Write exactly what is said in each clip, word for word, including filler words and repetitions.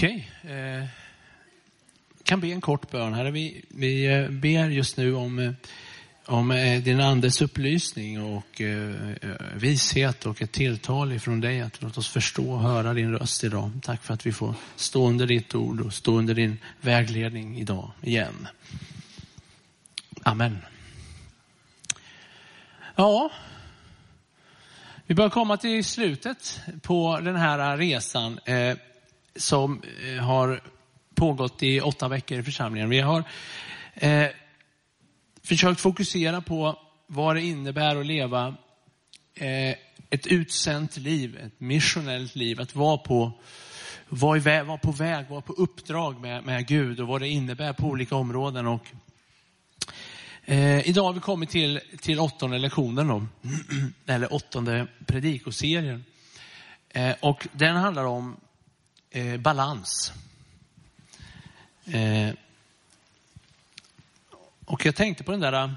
Okej, okay. eh, kan be en kort bön här. Vi, vi eh, ber just nu om, eh, om eh, din andes upplysning och eh, vishet och ett tilltal ifrån dig. Att låta oss förstå och höra din röst idag. Tack för att vi får stå under ditt ord och stå under din vägledning idag igen. Amen. Ja, vi börjar komma till slutet på den här resan eh, som eh, har pågått i åtta veckor i församlingen. Vi har eh, försökt fokusera på vad det innebär att leva eh, ett utsänt liv, ett missionellt liv. Att vara på, vara, iväg, vara på väg, vara på uppdrag med, med Gud och vad det innebär på olika områden. Och Eh, idag har vi kommit till, till åttonde lektionen då, eller åttonde predikoserien. Eh, och den handlar om eh, balans. Eh, och jag tänkte på den där,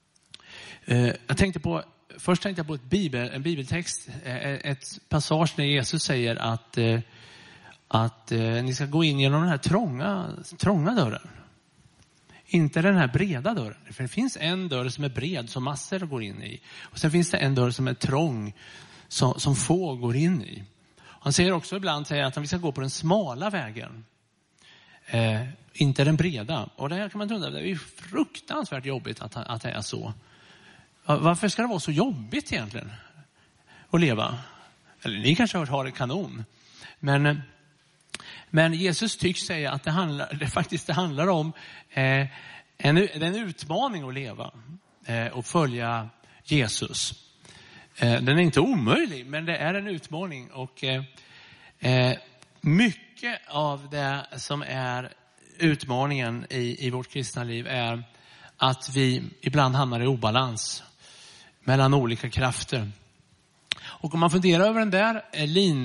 eh, jag tänkte på, först tänkte jag på ett bibel, en bibeltext, eh, ett passage när Jesus säger att, eh, att eh, ni ska gå in genom den här trånga, trånga dörren. Inte den här breda dörren. För det finns en dörr som är bred som massor går in i. Och sen finns det en dörr som är trång som, som få går in i. Han säger också ibland säger att vi ska gå på den smala vägen. Eh, inte den breda. Och det här kan man undra, det är ju fruktansvärt jobbigt att, att det är så. Varför ska det vara så jobbigt egentligen att leva? Eller ni kanske har det kanon. Men... Men Jesus tycks säga att det, handlar, det faktiskt det handlar om eh, en, en utmaning att leva eh, och följa Jesus. Eh, den är inte omöjlig, men det är en utmaning. Och eh, eh, mycket av det som är utmaningen i, i vårt kristna liv är att vi ibland hamnar i obalans mellan olika krafter. Och om man funderar över den där eh,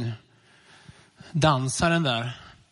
lindansaren där,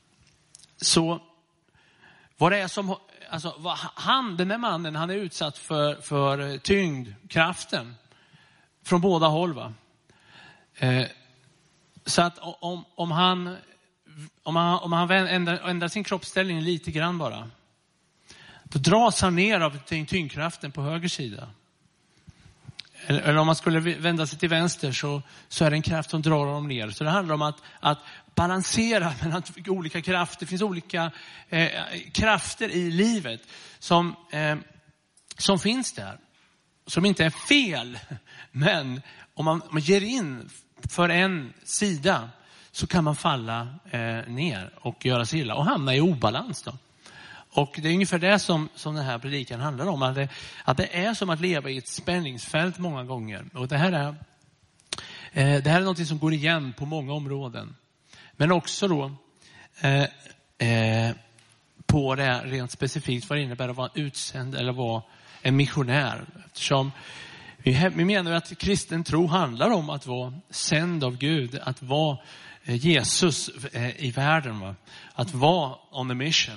så vad det är som, alltså vad han, den där mannen, han är utsatt för, för tyngdkraften från båda håll, va? Eh, så att om, om han, om han, om han ändrar, ändrar sin kroppsställning lite grann bara, då dras han ner av tyngdkraften på höger sida. Eller, eller om man skulle vända sig till vänster så, så är det en kraft som drar honom ner. Så det handlar om att, att balansera mellan olika krafter. Det finns olika eh, krafter i livet som, eh, som finns där. Som inte är fel. Men om man, om man ger in för en sida så kan man falla eh, ner och göra sig illa. Och hamna i obalans då. Och det är ungefär det som, som den här predikan handlar om. Att det, att det är som att leva i ett spänningsfält många gånger. Och det här är, eh, det här är något som går igen på många områden. Men också då eh, eh, på det rent specifikt vad det innebär att vara utsänd eller vara en missionär. Eftersom vi, vi menar att kristen tro handlar om att vara sänd av Gud. Att vara eh, Jesus eh, i världen. Va? Att vara on the mission.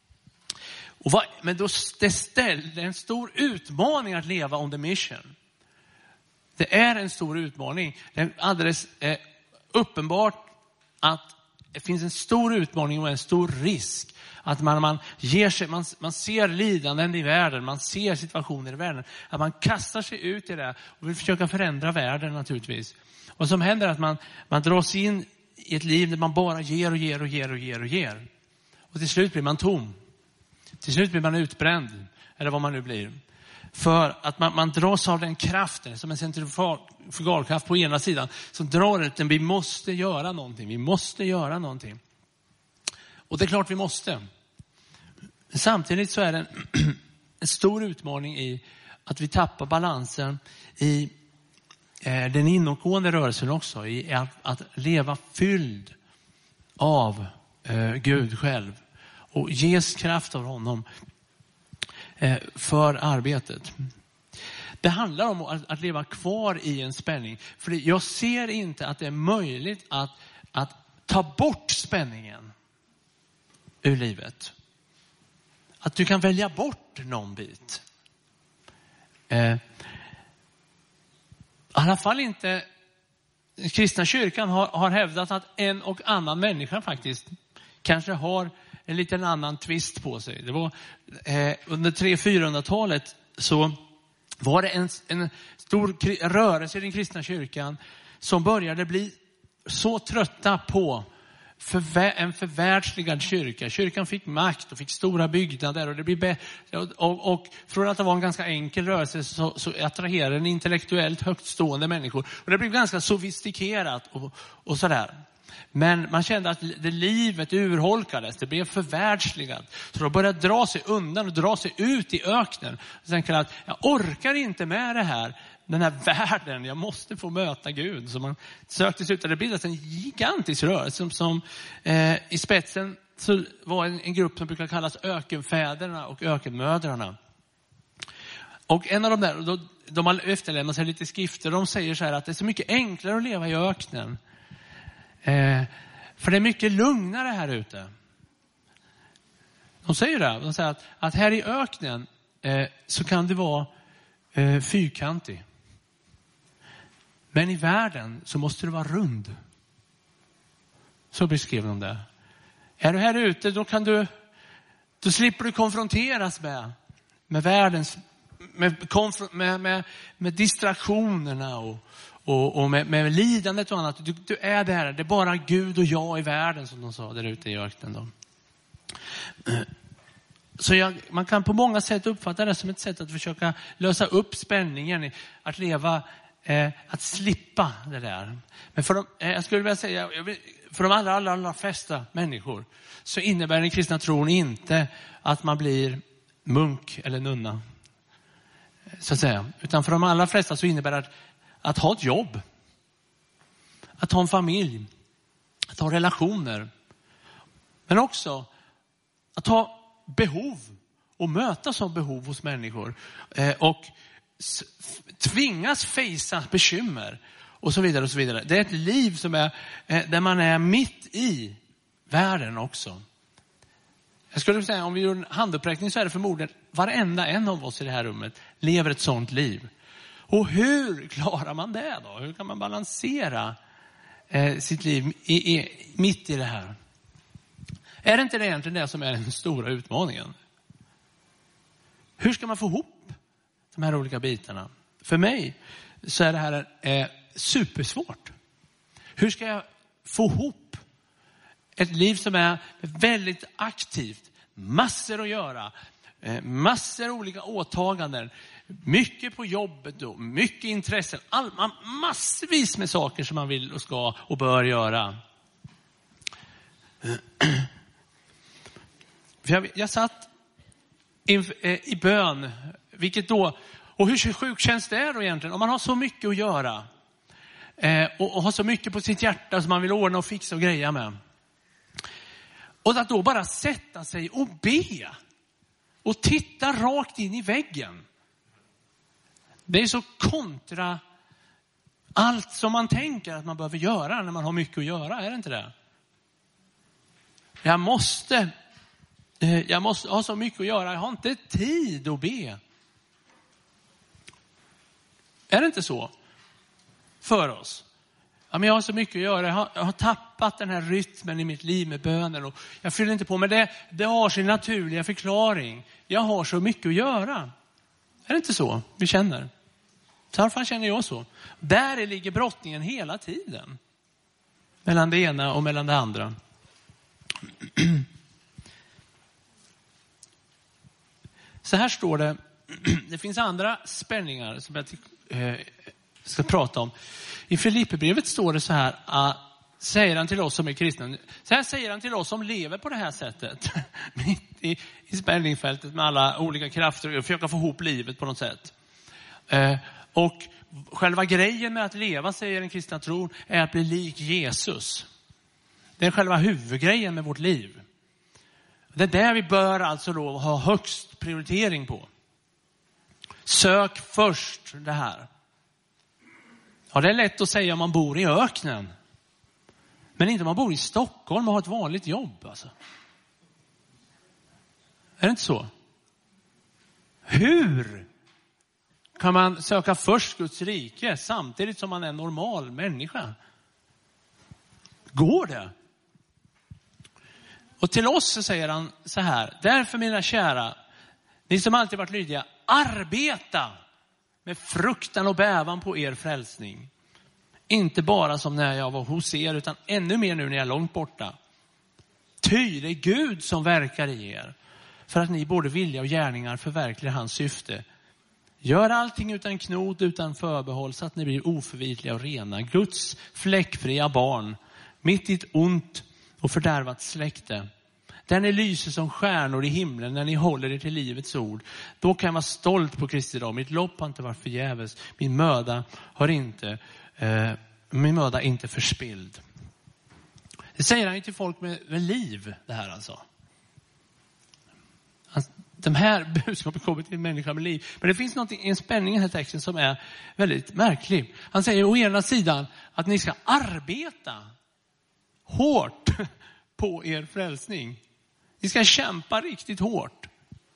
Och vad, men då det ställer en stor utmaning att leva on the mission. Det är en stor utmaning. Det är alldeles eh, uppenbart att det finns en stor utmaning och en stor risk. Att man, man ger sig, man, man ser lidanden i världen, man ser situationer i världen. Att man kastar sig ut i det och vill försöka förändra världen naturligtvis. Och vad som händer är att man, man dras in i ett liv där man bara ger och ger och ger och ger och ger. Och till slut blir man tom. Till slut blir man utbränd, eller vad man nu blir. För att man, man dras av den kraften, som en centrifugalkraft på ena sidan, som drar ut den. Vi måste göra någonting, vi måste göra någonting. Och det är klart vi måste. Samtidigt så är det en, en stor utmaning i att vi tappar balansen i eh, den inåtgående rörelsen också. I att, att leva fylld av eh, Gud själv. Och ges kraft av honom eh, för arbetet. Det handlar om att, att leva kvar i en spänning. För jag ser inte att det är möjligt att, att ta bort spänningen ur livet. Att du kan välja bort någon bit. Eh, I alla fall inte. Kristna kyrkan har, har hävdat att en och annan människa faktiskt kanske har en liten annan twist på sig. Det var eh, under tre hundra fyrahundratalet så var det en, en stor kri- rörelse i den kristna kyrkan som började bli så trötta på förvä- en förvärldsligad kyrka. Kyrkan fick makt och fick stora byggnader och det blev be- och, och från att det var en ganska enkel rörelse så, så attraherade den intellektuellt högtstående människor och det blev ganska sofistikerat och, och sådär. Men man kände att det livet urholkades, det blev förvärldsligat. Så då började dra sig undan och dra sig ut i öknen. Och sen kallade att jag orkar inte med det här, den här världen, jag måste få möta Gud. Så man sökte sig ut och det bildades en gigantisk rörelse som, som eh, i spetsen så var en, en grupp som brukar kallas ökenfäderna och ökenmödrarna. Och en av de där, då, de har efterlämnat sig lite skrifter, de säger så här att det är så mycket enklare att leva i öknen. Eh, för det är mycket lugnare här ute. De säger det. De säger att, att här i öknen eh, så kan det vara eh, fyrkantig. Men i världen så måste det vara rund. Så beskriver de det. Är du här ute då kan du då slipper du konfronteras med med världens med, med, med, med distraktionerna och Och, och med, med lidandet och annat. Du, du är där. Det är bara Gud och jag i världen som de sa där ute i öknen. Då. Så jag, man kan på många sätt uppfatta det som ett sätt att försöka lösa upp spänningen. I att leva, eh, att slippa det där. Men för de, eh, jag skulle vilja säga, för de allra, allra, allra flesta människor så innebär den kristna tron inte att man blir munk eller nunna. Så att säga. Utan för de allra flesta så innebär det att Att ha ett jobb, att ha en familj, att ha relationer. Men också att ha behov och mötas av behov hos människor. Eh, och s- tvingas fejsa bekymmer och så vidare och så vidare. Det är ett liv som är, eh, där man är mitt i världen också. Jag skulle säga om vi gör en handuppräckning så är det förmodligen varenda en av oss i det här rummet lever ett sånt liv. Och hur klarar man det då? Hur kan man balansera eh, sitt liv i, i, mitt i det här? Är det inte det egentligen det som är den stora utmaningen? Hur ska man få ihop de här olika bitarna? För mig så är det här eh, supersvårt. Hur ska jag få ihop ett liv som är väldigt aktivt? Massor att göra. Eh, massor olika åtaganden. Mycket på jobbet då, mycket intressen, all, massvis med saker som man vill och ska och bör göra. Jag, jag satt in, eh, i bön, vilket då, och hur sjukt känns det då egentligen? Om man har så mycket att göra eh, och, och har så mycket på sitt hjärta som man vill ordna och fixa och greja med. Och att då bara sätta sig och be och titta rakt in i väggen. Det är så kontra allt som man tänker att man behöver göra när man har mycket att göra, är det inte det? Jag måste, jag måste ha så mycket att göra, jag har inte tid att be. Är det inte så för oss? Ja, men jag har så mycket att göra, jag har, jag har tappat den här rytmen i mitt liv med bönen och jag fyller inte på, men det, det har sin naturliga förklaring. Jag har så mycket att göra. Är det inte så vi känner? Så här fan känner jag så. Där ligger brottningen hela tiden. Mellan det ena och mellan det andra. Så här står det. Det finns andra spänningar som jag eh, ska prata om. I Filipperbrevet står det så här. Uh, säger han till oss som är kristna. Så här säger han till oss som lever på det här sättet. Mitt i, i spänningsfältet med alla olika krafter. Och försöka få ihop livet på något sätt. Uh, och själva grejen med att leva, säger den kristna tron, är att bli lik Jesus. Det är själva huvudgrejen med vårt liv. Det är där vi bör alltså då ha högst prioritering på. Sök först det här. Ja, det är lätt att säga om man bor i öknen. Men inte om man bor i Stockholm och har ett vanligt jobb. Alltså. Är det inte så? Hur kan man söka först Guds rike samtidigt som man är en normal människa? Går det? Och till oss så säger han så här: därför mina kära, ni som alltid varit lydiga, arbeta med fruktan och bävan på er frälsning. Inte bara som när jag var hos er, utan ännu mer nu när jag är långt borta. Ty det är Gud som verkar i er, för att ni både vilja och gärningar förverkligar hans syfte. Gör allting utan knot, utan förbehåll, så att ni blir oförvitliga och rena. Guds fläckfria barn, mitt i ett ont och fördärvat släkte. Där ni lyser som stjärnor i himlen när ni håller er till livets ord. Då kan jag vara stolt på Kristi dag. Mitt lopp har inte varit förgäves. Min möda har inte, eh, min möda är inte förspild. Det säger han ju till folk med, med liv, det här alltså. De här budskapen kommer till en människa med liv. Men det finns något, en spänning i den här texten som är väldigt märklig. Han säger å ena sidan att ni ska arbeta hårt på er frälsning. Ni ska kämpa riktigt hårt.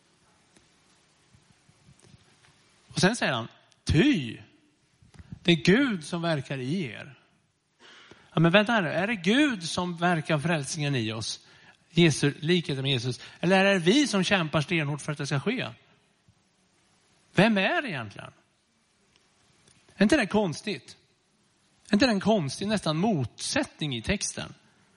Och sen säger han, ty det är Gud som verkar i er. Ja, men vänta här nu, är det Gud som verkar frälsningen i oss? Jesus, likheten med Jesus. Eller är det vi som kämpar stenhårt för att det ska ske? Vem är det egentligen? Är inte det konstigt? Är inte det en konstig nästan motsättning i texten?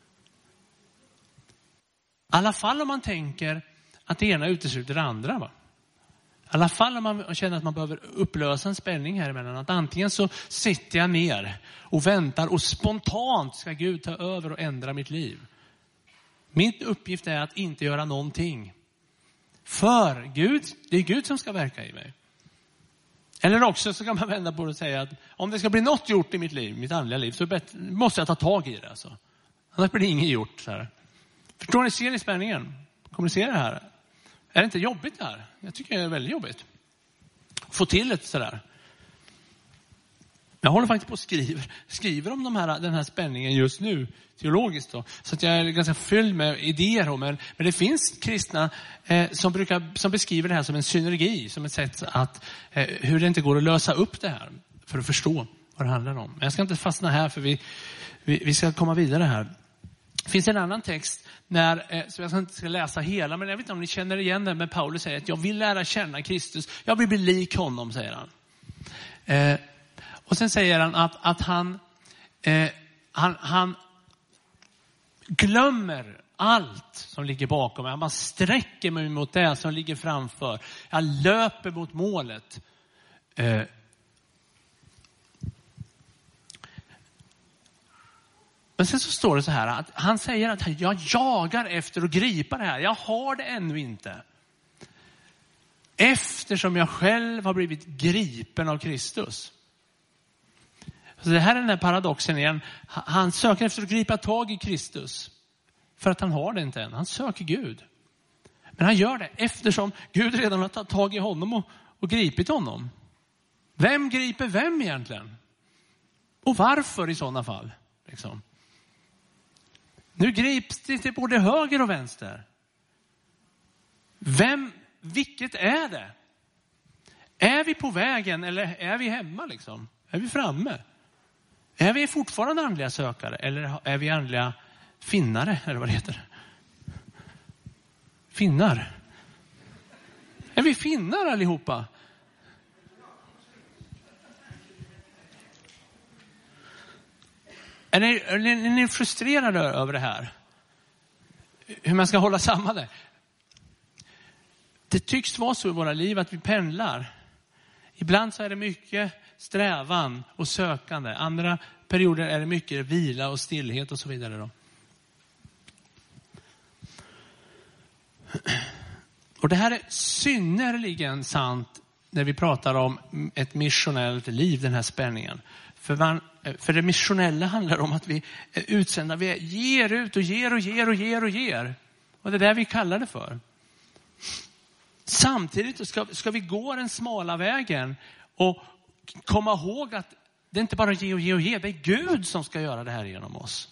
I alla fall om man tänker att det ena utesluter det andra, va? I alla fall om man känner att man behöver upplösa en spänning här emellan. Att antingen så sitter jag ner och väntar och spontant ska Gud ta över och ändra mitt liv. Min uppgift är att inte göra någonting. För Gud, det är Gud som ska verka i mig. Eller också så kan man vända på det och säga att om det ska bli något gjort i mitt liv, mitt andliga liv, så måste jag ta tag i det. Alltså. Annars blir det inget gjort. Så här. Förstår ni, ser ni spänningen? Kommer ni se det här? Är det inte jobbigt det här? Jag tycker det är väldigt jobbigt. Få till ett sådär. Jag håller faktiskt på att skriva skriver om de här, den här spänningen just nu, teologiskt då. Så att jag är ganska fylld med idéer om det. Men det finns kristna eh, som, brukar, som beskriver det här som en synergi. Som ett sätt att, eh, hur det inte går att lösa upp det här. För att förstå vad det handlar om. Men jag ska inte fastna här för vi, vi, vi ska komma vidare här. Det finns en annan text när, eh, som jag inte ska läsa hela, men jag vet inte om ni känner igen den, men Paulus säger att jag vill lära känna Kristus. Jag vill bli lik honom, säger han. Eh, och sen säger han att, att han, eh, han, han glömmer allt som ligger bakom mig. Han bara sträcker mig mot det som ligger framför. Jag löper mot målet. Eh, Men sen så står det så här att han säger att jag jagar efter att gripa det här. Jag har det ännu inte. Eftersom jag själv har blivit gripen av Kristus. Så det här är den här paradoxen igen. Han söker efter att gripa tag i Kristus. För att han har det inte än. Han söker Gud. Men han gör det eftersom Gud redan har tagit tag i honom och, och gripit honom. Vem griper vem egentligen? Och varför i sådana fall? Liksom. Nu grips det till både höger och vänster. Vem, vilket är det? Är vi på vägen eller är vi hemma liksom? Är vi framme? Är vi fortfarande andliga sökare eller är vi andliga finnare eller vad det heter? Finnar. Är vi finnar allihopa? Är ni, är, ni, är ni frustrerade över det här? Hur man ska hålla samman det? Det tycks vara så i våra liv att vi pendlar. Ibland så är det mycket strävan och sökande. Andra perioder är det mycket vila och stillhet och så vidare. Då. Och det här är synnerligen sant när vi pratar om ett missionellt liv, den här spänningen. För, man, för det missionella handlar om att vi är utsända. Vi ger ut och ger och ger och ger och ger. Och det är det vi kallar det för. Samtidigt ska, ska vi gå den smala vägen och komma ihåg att det är inte bara ge och ge och ge. Det är Gud som ska göra det här genom oss.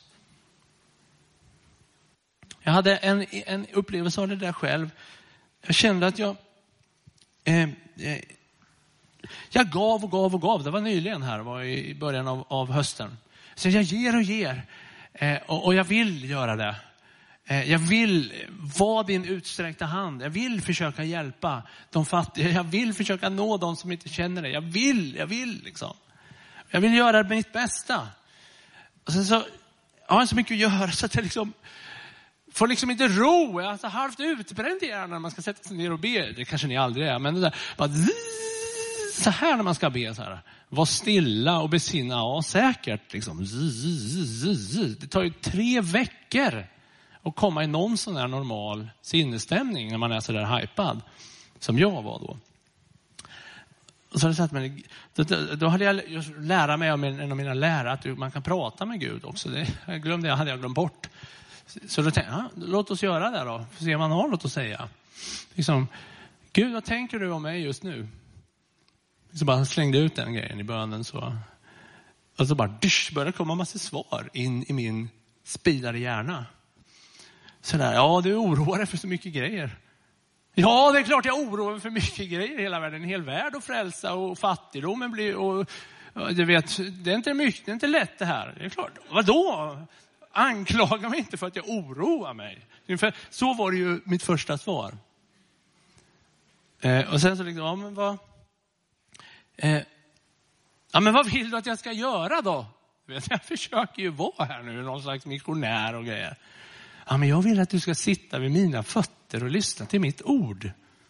Jag hade en, en upplevelse av det där själv. Jag kände att jag... Eh, eh, Jag gav och gav och gav. Det var nyligen här, var i början av, av hösten. Så jag ger och ger. Eh, och, och jag vill göra det. Jag vill vara din utsträckta hand. Jag vill försöka hjälpa de fattiga. Jag vill försöka nå de som inte känner dig. Jag vill, jag vill liksom. Jag vill göra mitt bästa. Och sen så jag har så mycket att göra så att jag liksom får liksom inte ro. Jag är så halvt utbränd i hjärnan när man ska sätta sig ner och be. Det kanske ni aldrig är. Men det där, bara så här när man ska be så här. Var stilla och besinna. Ja, säkert liksom. Det tar ju tre veckor att komma i någon sån här normal sinnesstämning när man är så där hypad. Som jag var då. Och så hade jag sagt, men då, då hade jag lärt mig av en av mina lärare att man kan prata med Gud också. Det jag glömde jag, hade jag glömt bort. Så då tänkte jag, låt oss göra det då. För se om man har något att säga. Liksom, Gud, vad tänker du om mig just nu? Så bara slängde ut den grejen i bönen. Så. Och så bara dysch, började komma en massa svar in i min spidade hjärna. Så där, ja du oroar dig för så mycket grejer. Ja, det är klart jag oroar mig för mycket grejer i hela världen. En hel värld att frälsa och fattigdomen blir... Och, och, du vet, det är inte mycket, det är inte lätt det här. Det är klart. Vadå? Anklaga mig inte för att jag oroar mig. Ungefär, så var det ju mitt första svar. Eh, och sen så liksom, ja men vad... Eh, ja men vad vill du att jag ska göra då? Vet, jag försöker ju vara här nu, någon slags missionär och grejer. Ja men jag vill att du ska sitta vid mina fötter och lyssna till mitt ord.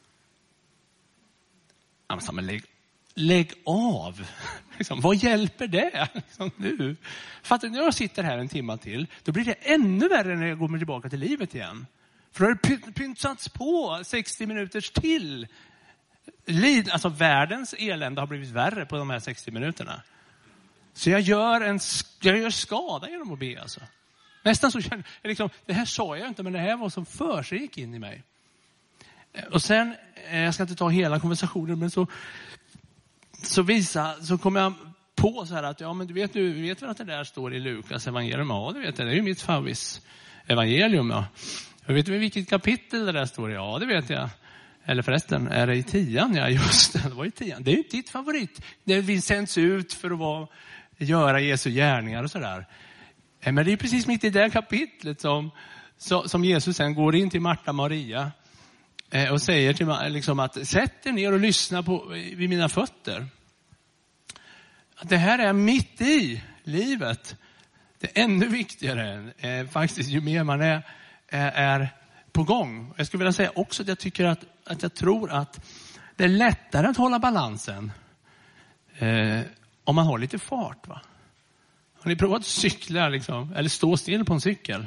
Ja men lägg, lägg av. Liksom, vad hjälper det liksom, nu? För att när jag sitter här en timme till, då blir det ännu värre när jag går tillbaka till livet igen. För då har det pyntsats på sextio minuters till. Lid, alltså världens elände har blivit värre på de här sextio minuterna. Så jag gör en jag gör skada genom att be alltså. Nästan så känner jag liksom, det här sa jag inte men det här var som för sig gick in i mig. Och sen, jag ska inte ta hela konversationen men så så visa, så kommer jag på så här att ja men du vet du vet väl att det där står i Lukas evangelium. Ja, det vet jag, det är ju mitt favvis evangelium ja. Jag vet väl vilket kapitel det där står i. Ja, det vet jag. Eller förresten, är det i tian? Ja, just det. Det var i tian. Det är ju ditt favorit. Det vi sänds ut för att vara, göra Jesu gärningar och sådär. Men det är precis mitt i det kapitlet som, som Jesus sen går in till Marta Maria och säger till liksom att sätt er ner och lyssna på, vid mina fötter. Att det här är mitt i livet. Det är ännu viktigare eh, faktiskt ju mer man är, är, är på gång. Jag skulle vilja säga också att jag tycker att, att jag tror att det är lättare att hålla balansen eh, om man har lite fart va. Har ni provat att cykla liksom? Eller stå still på en cykel?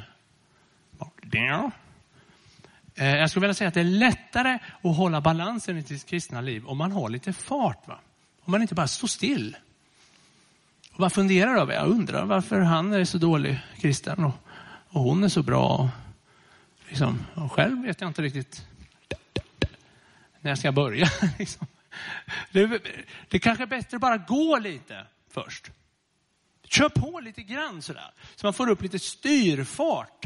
Jag skulle vilja säga att det är lättare att hålla balansen i sitt kristna liv om man har lite fart va? Om man inte bara står still. Och man funderar över, jag undrar varför han är så dålig kristen och, och hon är så bra. Liksom, och själv vet jag inte riktigt när jag ska börja. Liksom. Det, det kanske är bättre att bara gå lite först. Kör på lite grann sådär. Så man får upp lite styrfart.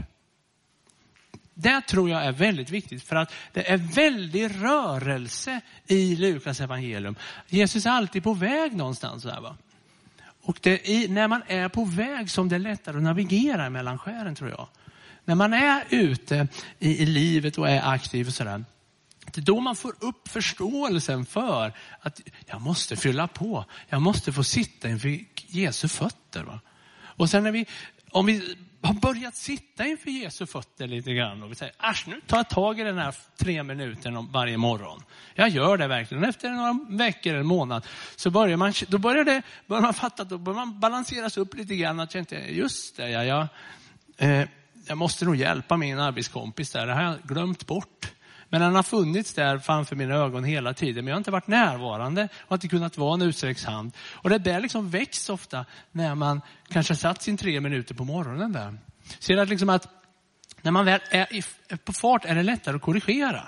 Det tror jag är väldigt viktigt. För att det är väldigt rörelse i Lukas evangelium. Jesus är alltid på väg någonstans. Sådär, va? Och det är när man är på väg som det är lättare att navigera mellan skären tror jag. När man är ute i, i livet och är aktiv och sådär. Det är då man får upp förståelsen för att jag måste fylla på. Jag måste få sitta inför Jesu fötter. Va? Och sen när vi, om vi har börjat sitta inför Jesu fötter lite grann och vi säger, asch nu tar jag tag i den här tre minuter varje morgon. Jag gör det verkligen. Efter några veckor eller en månad så börjar man, då börjar, det, börjar man fatta, då börjar man balanseras upp lite grann. Att jag inte, just det, jag, jag, eh, jag måste nog hjälpa min arbetskompis där. Det har jag glömt bort. Men han har funnits där framför mina ögon hela tiden. Men jag har inte varit närvarande och inte kunnat vara en utsträckt hand. Och det där liksom väcks ofta när man kanske satt sin tre minuter på morgonen där. Ser att liksom att när man väl är på fart är det lättare att korrigera.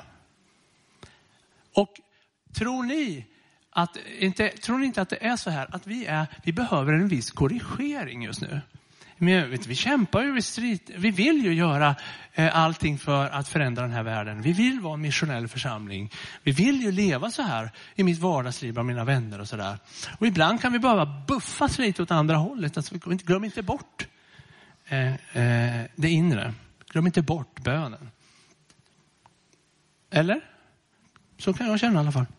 Och tror ni att inte, tror ni inte att det är så här att vi, är, vi behöver en viss korrigering just nu? Men vet, vi kämpar ju, vi, strid, vi vill ju göra eh, allting för att förändra den här världen. Vi vill vara en missionell församling. Vi vill ju leva så här i mitt vardagsliv med mina vänner och sådär. Och ibland kan vi behöva buffas lite åt andra hållet. Alltså, glöm inte bort eh, eh, det inre. Glöm inte bort bönen. Eller? Så kan jag känna i alla fall.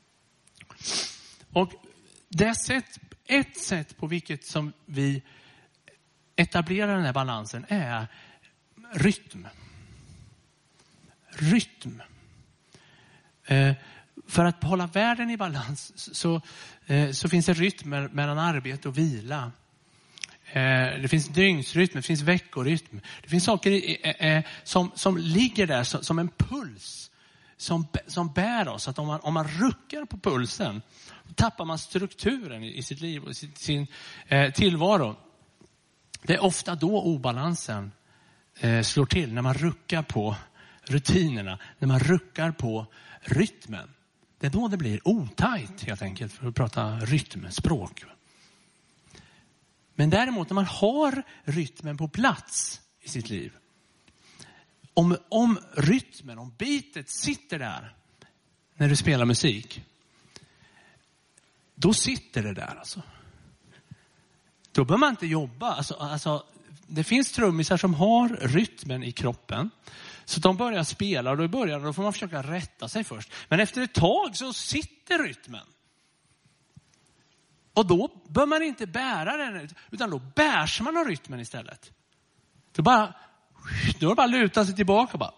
Och det sätt, ett sätt på vilket som vi etablerar den här balansen är rytm. Rytm. Eh, för att hålla världen i balans så, eh, så finns det rytmer mellan arbete och vila. Eh, det finns dygnsrytm, det finns veckorytm. Det finns saker i, eh, eh, som, som ligger där som, som en puls. Som, som bär oss. Att om man, om man ruckar på pulsen tappar man strukturen i, i sitt liv och sin, sin eh, tillvaro. Det är ofta då obalansen eh, slår till. När man ruckar på rutinerna. När man ruckar på rytmen. Det är då det blir otajt helt enkelt. För att prata rytmspråk. Men däremot när man har rytmen på plats i sitt liv. Om, om rytmen, om bitet sitter där när du spelar musik. Då sitter det där alltså. Då behöver man inte jobba. Alltså, alltså, det finns trummisar som har rytmen i kroppen. Så de börjar spela och då börjar då får man försöka rätta sig först. Men efter ett tag så sitter rytmen. Och då bör man inte bära den utan då bärs man av rytmen istället. Då bara då är det bara luta sig tillbaka bara.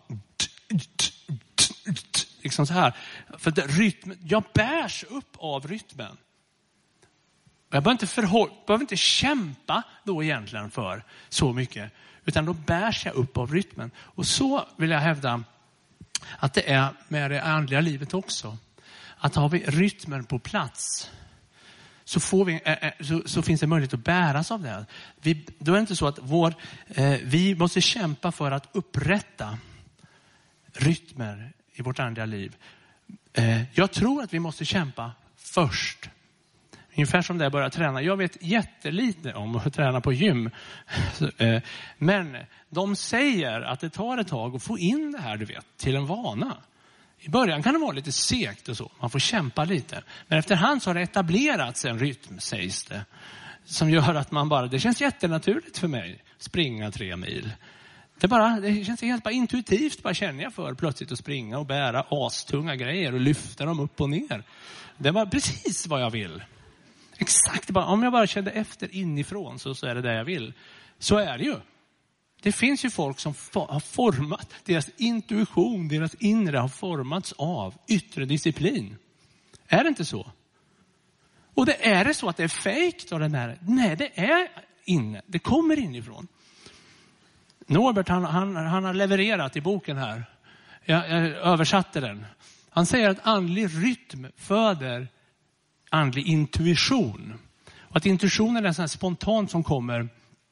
Liksom så här. För det, rytmen, jag bärs upp av rytmen. Jag behöver inte, förhåll, behöver inte kämpa då egentligen för så mycket. Utan då bärs jag upp av rytmen. Och så vill jag hävda att det är med det andliga livet också. Att har vi rytmen på plats så, får vi, äh, så, så finns det möjlighet att bäras av det. Vi, då är det inte så att vår, eh, vi måste kämpa för att upprätta rytmer i vårt andliga liv. Eh, jag tror att vi måste kämpa först. Ungefär som det är att börja träna. Jag vet jättelite om att träna på gym. Men de säger att det tar ett tag att få in det här, du vet, till en vana. I början kan det vara lite segt och så. Man får kämpa lite. Men efterhand så har det etablerats en rytm, sägs det. Som gör att man bara, det känns jättenaturligt för mig. Springa tre mil. Det, bara, det känns helt bara intuitivt, bara känner jag för plötsligt att springa och bära astunga grejer och lyfta dem upp och ner. Det var precis vad jag vill. Exakt, bara, om jag bara kände efter inifrån så, så är det det jag vill. Så är det ju. Det finns ju folk som har format, deras intuition, deras inre har formats av yttre disciplin. Är det inte så? Och det är det så att det är fejkt av den här? Nej, det är inne. Det kommer inifrån. Norbert han, han, han har levererat i boken här. Jag, jag översatte den. Han säger att andlig rytm föder andlig intuition. Och att intuitionen är en sån här spontant som kommer.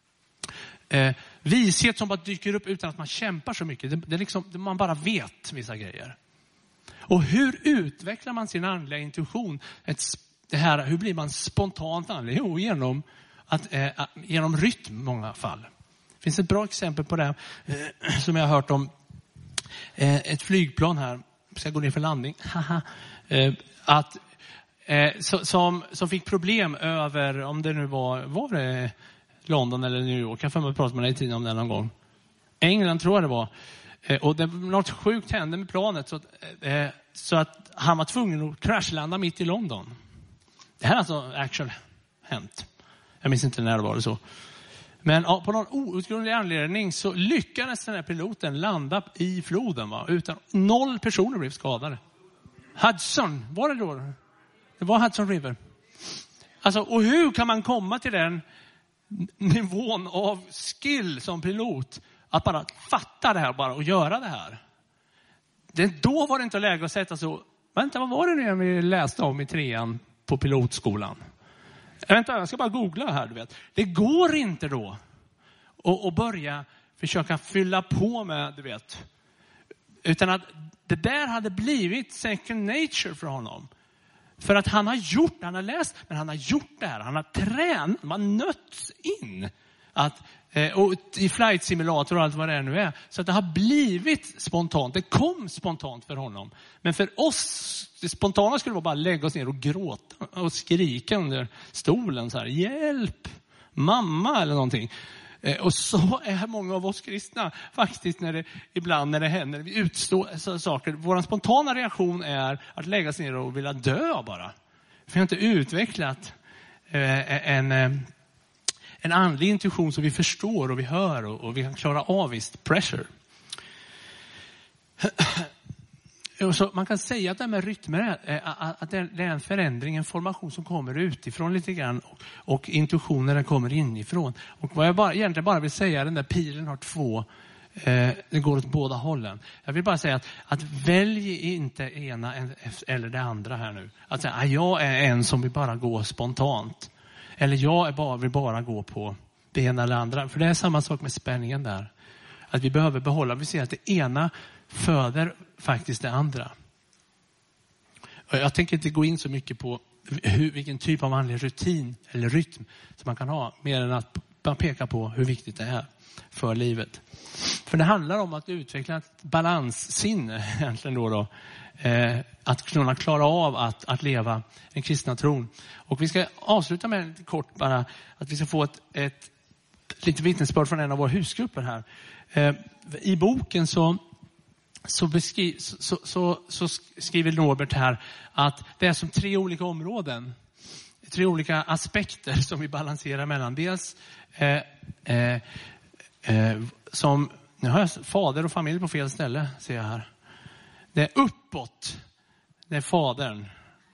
Eh, vishet som bara dyker upp utan att man kämpar så mycket. Det, det är liksom, man bara vet vissa grejer. Och hur utvecklar man sin andliga intuition? Ett, det här, hur blir man spontant andlig? Jo, genom, att, eh, genom rytm i många fall. Det finns ett bra exempel på det eh, som jag har hört om. Eh, ett flygplan här. Ska gå ner för landning. eh, att Eh, så, som, som fick problem över, om det nu var, var det London eller New York? Jag får mig prata med dig i tiden om det någon gång. England tror jag det var. Eh, och det, något sjukt hände med planet så, eh, så att han var tvungen att kraschlanda mitt i London. Det här har alltså actually hänt. Jag minns inte när det var det så. Men ja, på någon outgrundlig anledning så lyckades den här piloten landa i floden. Va? Utan noll personer blev skadade. Hudson, var det då? Det var Hudson River. Alltså, och hur kan man komma till den nivån av skill som pilot att bara fatta det här bara och göra det här? Det, då var det inte läge att sätta så. Vänta, vad var det nu vi läste om i trean på pilotskolan? Vänta, jag ska bara googla här, du vet. Det går inte då att, att börja försöka fylla på med, du vet. Utan att det där hade blivit second nature för honom. För att han har gjort, han har läst, men han har gjort det här. Han har tränat, man nöts in. Att, och i flight simulator och allt vad det är nu är. Så att det har blivit spontant. Det kom spontant för honom. Men för oss, det spontana skulle vara bara lägga oss ner och gråta. Och skrika under stolen så här. Hjälp! Mamma eller någonting. Och så är många av oss kristna faktiskt när det, ibland när det händer, när vi utstår saker. Vår spontana reaktion är att lägga sig ner och vilja dö bara. Vi har inte utvecklat en, en andlig intuition som vi förstår och vi hör och, och vi kan klara av visst pressure. Så man kan säga att det här med rytmer är, att det är en förändring, en formation som kommer utifrån lite grann och, och intuitionen den kommer inifrån. Och vad jag bara, egentligen bara vill säga är att den där pilen har två, eh, det går åt båda hållen. Jag vill bara säga att, att välj inte ena eller det andra här nu. Att säga, jag är en som vill bara gå spontant. Eller jag är bara, vill bara gå på det ena eller andra. För det är samma sak med spänningen där. Att vi behöver behålla, vi ser att det ena föder faktiskt det andra. Jag tänker inte gå in så mycket på hur, vilken typ av andlig rutin eller rytm som man kan ha. Mer än att man pekar på hur viktigt det är för livet. För det handlar om att utveckla ett balanssinne egentligen då. då eh, att kunna klara av att, att leva en kristna tron. Och vi ska avsluta med lite kort bara att vi ska få ett, ett lite vittnesbörd från en av våra husgrupper här. Eh, I boken så Så, beskri- så, så, så skriver Norbert här att det är som tre olika områden. Tre olika aspekter som vi balanserar mellan. Dels eh, eh, eh, som, nu har jag fader och familj på fel ställe, ser jag här. Det är uppåt. Det är fadern.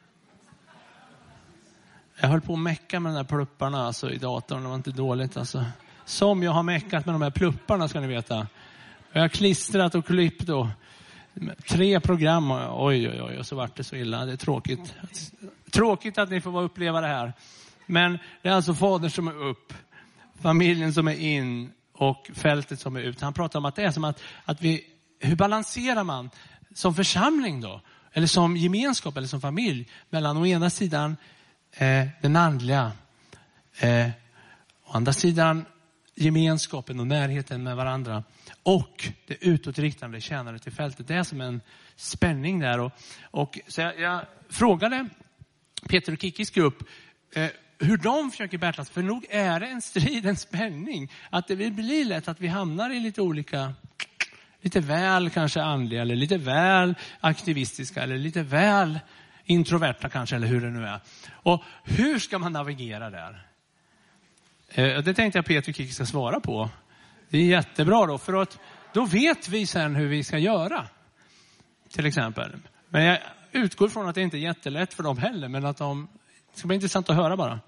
Jag höll på att mecka med de där plupparna alltså, i datorn. Det var inte dåligt alltså. Som jag har meckat med de här plupparna ska ni veta. Jag har klistrat och klippt och tre program. Oj, oj, oj. Och så vart det så illa. Det är tråkigt. Tråkigt att ni får uppleva det här. Men det är alltså fadern som är upp. Familjen som är in. Och fältet som är ut. Han pratar om att det är som att, att vi... Hur balanserar man som församling då? Eller som gemenskap eller som familj. Mellan å ena sidan eh, den andliga. Eh, å andra sidan gemenskapen och närheten med varandra. Och det utåtriktande tjänare till fältet. Det är som en spänning där. Och, och så jag, jag frågade Peter och Kikis grupp eh, hur de försöker battlas. För nog är det en strid, en spänning. Att det blir lätt att vi hamnar i lite olika, lite väl kanske andliga. Eller lite väl aktivistiska. Eller lite väl introverta kanske. Eller hur det nu är. Och hur ska man navigera där? Eh, det tänkte jag Peter och Kikis ska svara på. Det är jättebra då, för att då vet vi sen hur vi ska göra. Till exempel. Men jag utgår från att det inte är jättelätt för dem heller, men att de det ska bli intressant att höra bara.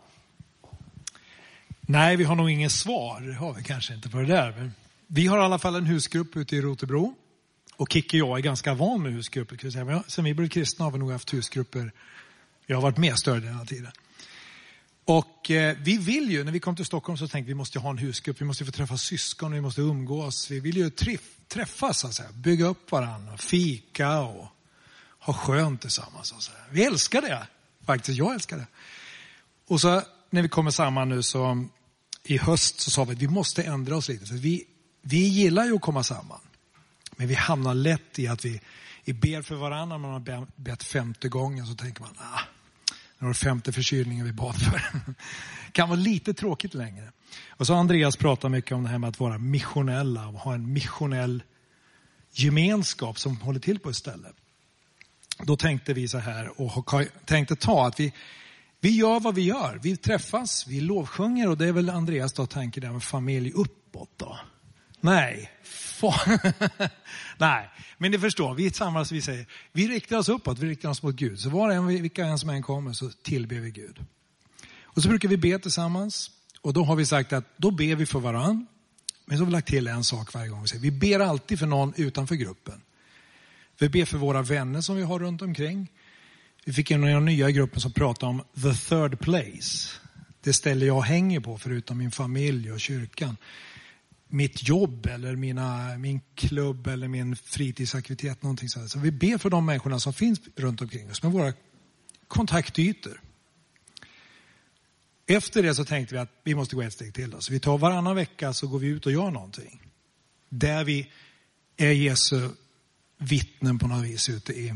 Nej, vi har nog ingen svar. Det har vi kanske inte på det där. Men vi har i alla fall en husgrupp ute i Rotebro. Och Kicki och jag är ganska van med husgrupper. Sen vi blev kristna har vi nog haft husgrupper. Jag har varit med större den här tiden. Och eh, vi vill ju, när vi kom till Stockholm så tänkte vi måste ha en husgrupp. Vi måste få träffa syskon, vi måste umgås. Vi vill ju träff, träffas, så att säga, bygga upp varandra, fika och ha skönt tillsammans. Så att säga. Vi älskar det, faktiskt, jag älskar det. Och så när vi kommer samman nu så i höst så sa vi att vi måste ändra oss lite. För vi, vi gillar ju att komma samman. Men vi hamnar lätt i att vi, vi ber för varandra. Man har bett femte gången så tänker man, ah. Det var femte förkylningen vi bad för. Kan vara lite tråkigt längre. Och så Andreas pratar mycket om det här med att vara missionella. Och ha en missionell gemenskap som håller till på ett ställe. Då tänkte vi så här och tänkte ta att vi, vi gör vad vi gör. Vi träffas, vi lovsjunger och det är väl Andreas då tänker där med familj uppåt då. Nej. Nej, men ni förstår, vi samlas, vi säger, vi riktar oss uppåt, vi riktar oss mot Gud. Så var en, vilka en som än kommer så tillber vi Gud. Och så brukar vi be tillsammans. Och då har vi sagt att då ber vi för varann. Men så har vi lagt till en sak varje gång vi säger. Vi ber alltid för någon utanför gruppen. Vi ber för våra vänner som vi har runt omkring. Vi fick in några nya i gruppen som pratar om the third place. Det ställe jag hänger på förutom min familj och kyrkan. Mitt jobb eller mina, min klubb eller min fritidsaktivitet. Någonting sådär. Så vi ber för de människorna som finns runt omkring oss med våra kontaktytor. Efter det så tänkte vi att vi måste gå ett steg till. Så vi tar varannan vecka så går vi ut och gör någonting. Där vi är Jesu vittnen på något vis ute i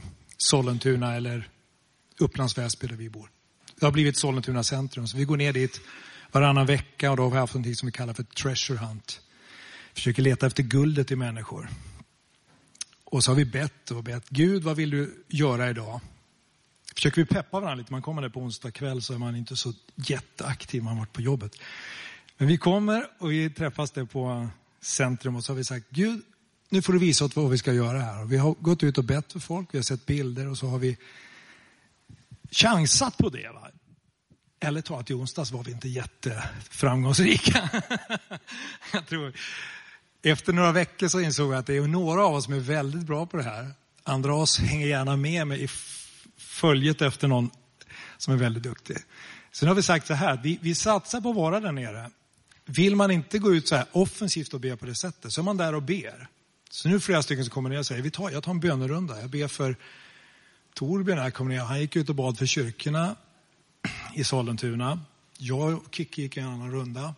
Sollentuna eller Upplands Väsby där vi bor. Det har blivit Sollentuna centrum så vi går ner dit varannan vecka, och då har vi haft något som vi kallar för treasure hunt. Försöker leta efter guldet i människor. Och så har vi bett och bett, Gud, vad vill du göra idag? Försöker vi peppa varandra lite. Man kommer där på onsdag kväll så är man inte så jätteaktiv, man har varit på jobbet. Men vi kommer och vi träffas där på centrum och så har vi sagt, Gud, nu får du visa oss vad vi ska göra här. Och vi har gått ut och bett för folk, vi har sett bilder och så har vi chansat på det. Va? Eller ta att i onsdags var vi inte jätteframgångsrika. Jag tror, efter några veckor så insåg jag att det är några av oss som är väldigt bra på det här. Andra av oss hänger gärna med mig i följet efter någon som är väldigt duktig. Sen har vi sagt så här, vi, vi satsar på att vara där nere. Vill man inte gå ut så här offensivt och be på det sättet, så är man där och ber. Så nu är flera stycken som kommer ner och säger, vi tar, jag tar en bönerunda. Jag ber för Torbjörn här, kommer ner. Han gick ut och bad för kyrkorna i Sollentuna. Jag och Kiki gick en annan runda.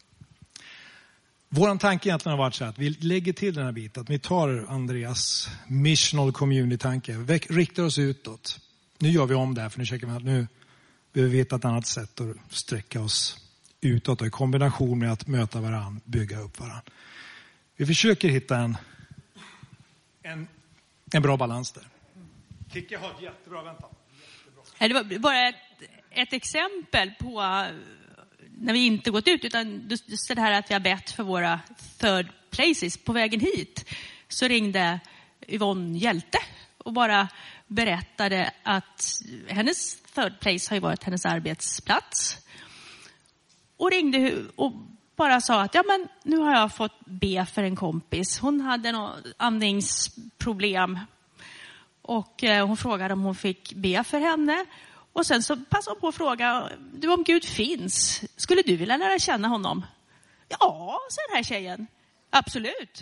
Våran tanke egentligen har varit så här att vi lägger till den här biten. Att vi tar Andreas missional community-tanke. Riktar oss utåt. Nu gör vi om det här, för nu försöker vi att nu behöver vi hitta ett annat sätt att sträcka oss utåt. Och i kombination med att möta varandra, bygga upp varandra. Vi försöker hitta en, en, en bra balans där. Kiki har ett jättebra, vänta. Jättebra. Det var bara ett, ett exempel på när vi inte gått ut, utan just det här att vi har bett för våra third places. På vägen hit så ringde Yvonne Hjälte och bara berättade att hennes third place har ju varit hennes arbetsplats. Och ringde och bara sa att ja, men nu har jag fått be för en kompis. Hon hade något andningsproblem. Och eh, hon frågade om hon fick be för henne. Och sen så passade hon på att fråga, du, om Gud finns, skulle du vilja lära känna honom? Ja, sa den här tjejen. Absolut.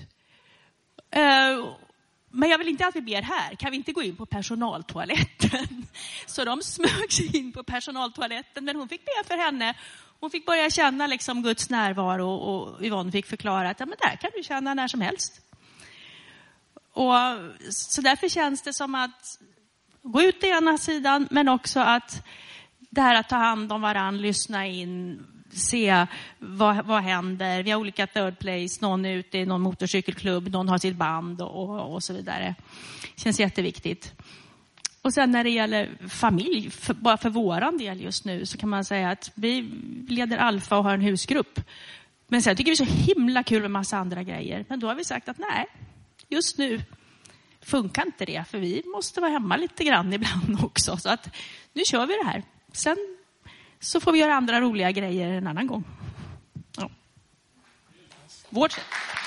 Uh, men jag vill inte att vi ber här. Kan vi inte gå in på personaltoaletten? Så de smög sig in på personaltoaletten. Men hon fick be för henne. Hon fick börja känna liksom Guds närvaro. Och Yvonne fick förklara att ja, men där kan du känna när som helst. Och så därför känns det som att gå ut i ena sidan, men också att det här att ta hand om varann, lyssna in, se vad, vad händer. Vi har olika third place, någon är ute i någon motorcykelklubb, någon har sitt band och, och så vidare. Känns jätteviktigt. Och sen när det gäller familj, för, bara för våran del just nu, så kan man säga att vi leder Alfa och har en husgrupp. Men sen tycker vi så himla kul med massa andra grejer. Men då har vi sagt att nej, just nu funkar inte det, för vi måste vara hemma lite grann ibland också. Så att nu kör vi det här. Sen så får vi göra andra roliga grejer en annan gång. Ja. Vårt sätt.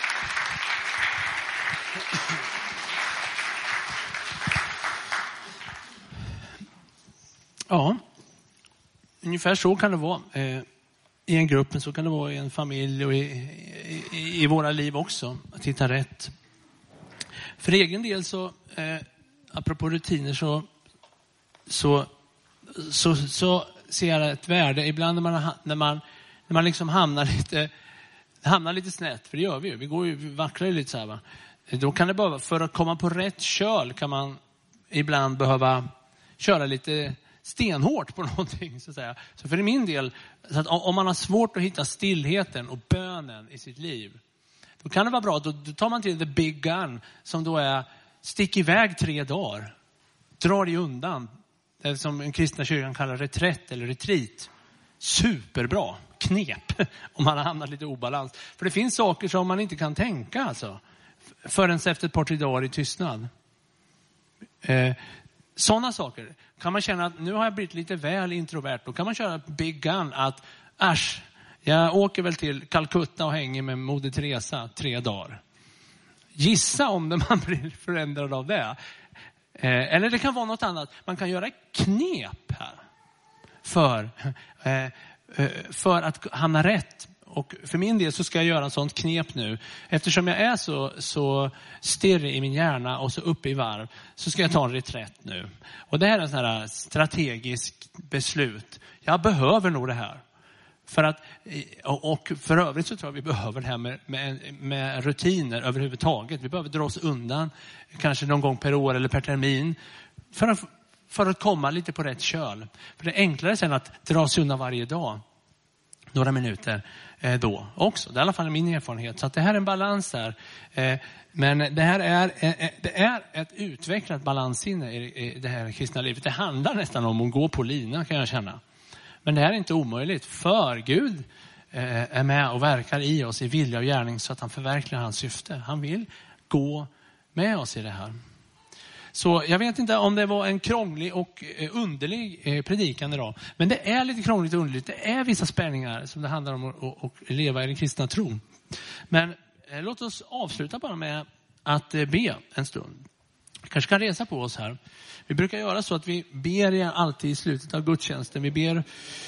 Ja, ungefär så kan det vara. Eh, I en grupp, så kan det vara i en familj och i, i, i våra liv också. Att hitta rätt. För egen del så, eh, apropå rutiner, så, så, så, så ser jag ett värde. Ibland när man, när man, när man liksom hamnar lite, hamnar lite snett, för det gör vi ju. Vi går ju, vi vacklar ju lite så här, va. Då kan det bara, för att komma på rätt köl kan man ibland behöva köra lite stenhårt på någonting, så att säga. Så för min del, så att om man har svårt att hitta stillheten och bönen i sitt liv, då kan det vara bra. Då, då tar man till the big gun, som då är stick iväg tre dagar. Dra dig undan. Det som en kristna kyrkan kallar reträtt eller retreat. Superbra knep om man har hamnat lite obalans. För det finns saker som man inte kan tänka alltså, förrän efter ett par tre dagar i tystnad. Eh, sådana saker. Kan man känna att nu har jag blivit lite väl introvert, då kan man köra big gun att äsch, jag åker väl till Calcutta och hänger med Moder Teresa tre dagar. Gissa om det man blir förändrad av det. Eh, eller det kan vara något annat. Man kan göra knep här. För, eh, för att hamna rätt. Och för min del så ska jag göra en sån knep nu. Eftersom jag är så, så stirrig i min hjärna och så uppe i varv, så ska jag ta en reträtt nu. Och det här är en sån här strategisk beslut. Jag behöver nog det här. För att, och för övrigt så tror jag vi behöver det här med, med, med rutiner överhuvudtaget. Vi behöver dra oss undan kanske någon gång per år eller per termin. För att, för att komma lite på rätt köl. För det är enklare sen att dra sig undan varje dag. några minuter eh, då också. Det är i alla fall min erfarenhet. Så att det här är en balans där. Eh, men det här är, eh, det är ett utvecklat balansinne i, i det här kristna livet. Det handlar nästan om att gå på lina, kan jag känna. Men det här är inte omöjligt, för Gud eh, är med och verkar i oss i vilja och gärning så att han förverkligar hans syfte. Han vill gå med oss i det här. Så jag vet inte om det var en krånglig och underlig predikan idag. Men det är lite krångligt och underligt. Det är vissa spänningar som det handlar om att, att, att leva i den kristna tron. Men eh, låt oss avsluta bara med att eh, be en stund. Vi kanske kan resa på oss här. Vi brukar göra så att vi ber alltid i slutet av gudstjänsten. Vi ber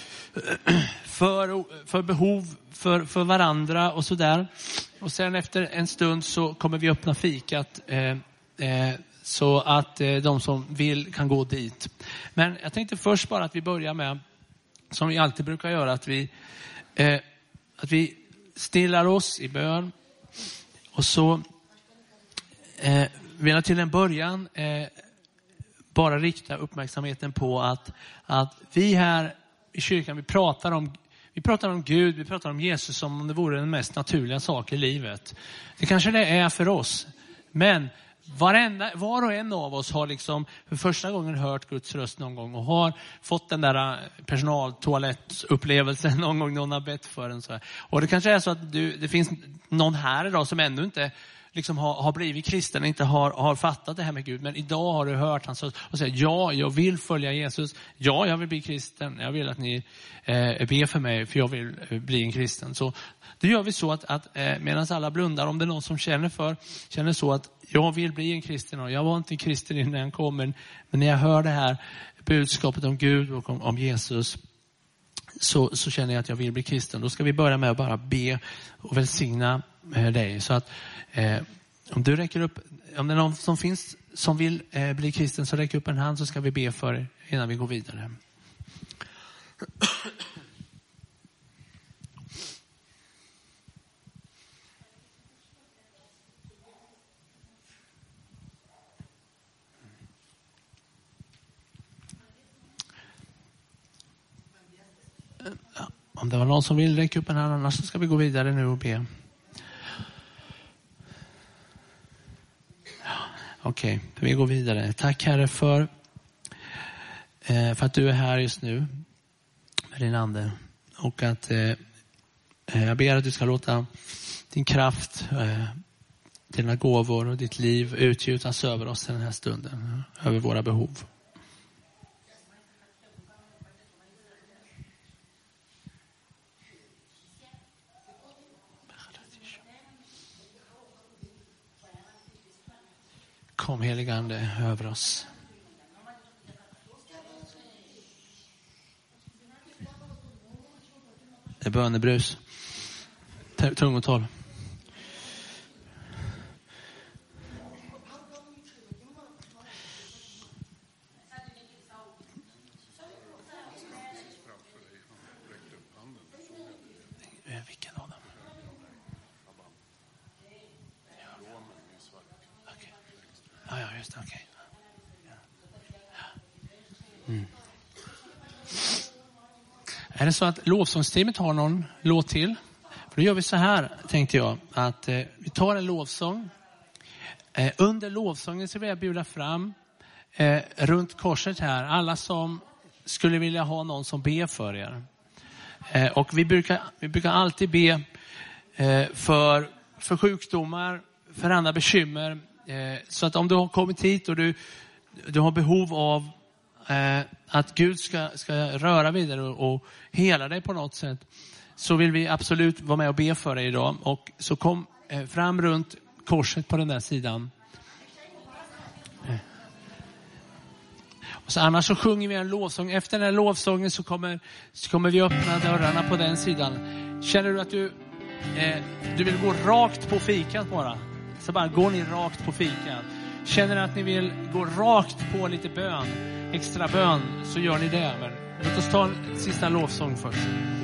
för, för behov, för, för varandra och sådär. Och sen efter en stund så kommer vi öppna fikat. Eh, eh, Så att eh, de som vill kan gå dit. Men jag tänkte först bara att vi börjar med, som vi alltid brukar göra, att vi, eh, att vi stillar oss i bön. Och så eh, vill jag till en början eh, bara rikta uppmärksamheten på att, att vi här i kyrkan, vi pratar om Vi pratar om Gud, vi pratar om Jesus som om det vore den mest naturliga sak i livet. Det kanske det är för oss. Men Varenda, var och en av oss har liksom för första gången hört Guds röst någon gång och har fått den där personaltoalettupplevelsen någon gång någon har bett för en. Så här. Och det kanske är så att du, det finns någon här idag som ännu inte liksom har, har blivit kristen, inte har, har fattat det här med Gud. Men idag har du hört hans röst och säger ja, jag vill följa Jesus. Ja, jag vill bli kristen. Jag vill att ni eh, ber för mig för jag vill eh, bli en kristen. Så då gör vi så att, att eh, medan alla blundar, om det är någon som känner för, känner så att jag vill bli en kristen och jag var inte kristen innan jag kom, men, men när jag hör det här budskapet om Gud och om, om Jesus så, så känner jag att jag vill bli kristen. Då ska vi börja med att bara be och välsigna eh, dig. Så att eh, om du räcker upp, om det är någon som finns som vill eh, bli kristen så räcker upp en hand så ska vi be för er innan vi går vidare. Om det var någon som vill räcka upp en hand, annars så ska vi gå vidare nu och be. Ja, Okej, okay, vi går vidare. Tack Herre för, eh, för att du är här just nu med din ande. Och att eh, jag ber att du ska låta din kraft, eh, dina gåvor och ditt liv utgjutas över oss den här stunden. Över våra behov. Kom helige Ande över oss. Det är bönebrus. Tungotal. Vilken av dem? Okej. Ja, ja, just det. Okej. Mm. Är det så att lovsångsteamet har någon låt till? För då gör vi så här, tänkte jag. Att eh, vi tar en lovsång. Eh, under lovsången så vill jag bjuda fram eh, runt korset här. Alla som skulle vilja ha någon som ber för er. Eh, och vi brukar, vi brukar alltid be eh, för, för sjukdomar, för andra bekymmer. Eh, så att om du har kommit hit och du, du har behov av eh, att Gud ska, ska röra vidare och, och hela dig på något sätt, så vill vi absolut vara med och be för dig idag. Och så kom eh, fram runt korset på den där sidan. Eh. Och så annars så sjunger vi en lovsång. Efter den här lovsången så kommer, så kommer vi öppna dörrarna på den sidan. Känner du att du, eh, du vill gå rakt på fikat bara? Så bara går ni rakt på fikat. Känner ni att ni vill gå rakt på lite bön, extra bön, så gör ni det. Men låt oss ta en sista lovsång först.